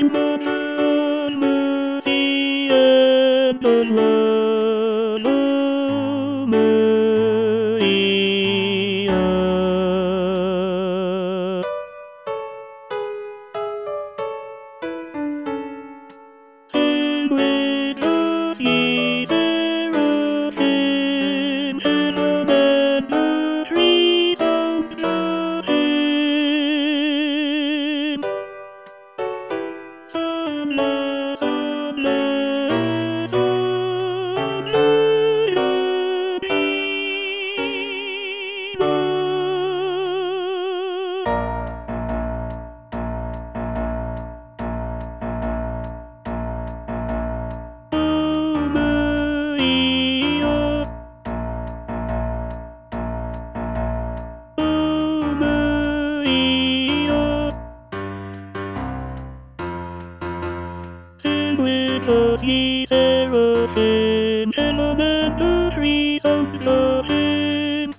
much mercy and Maria. Sing with us, ye seraphim, and amend the trees of the hymn. Solemnly, solemnly, Sing with us, ye seraphim, and lament the trees of the hymn.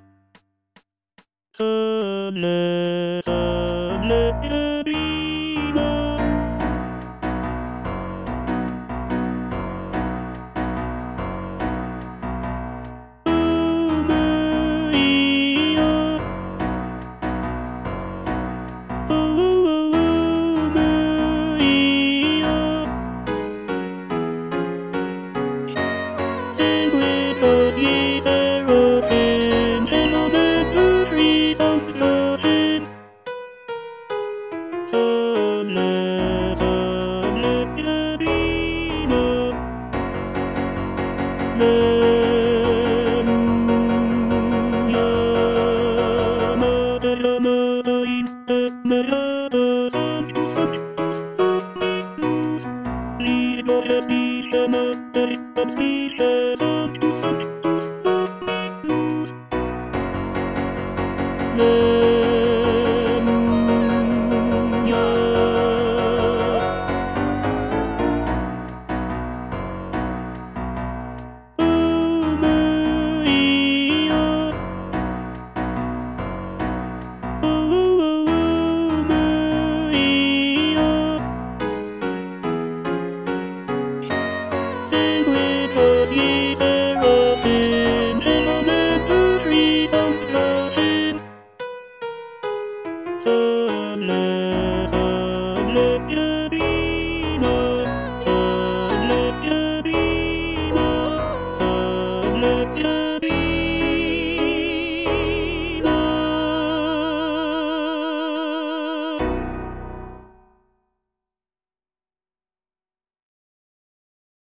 Solemnly, solemnly, Sing with us, ye seraphim, and lament the trees of the hymn. Solemnly, Sing with us, ye seraphim, and lament the trees of the hymn. Solemnly, solemnly,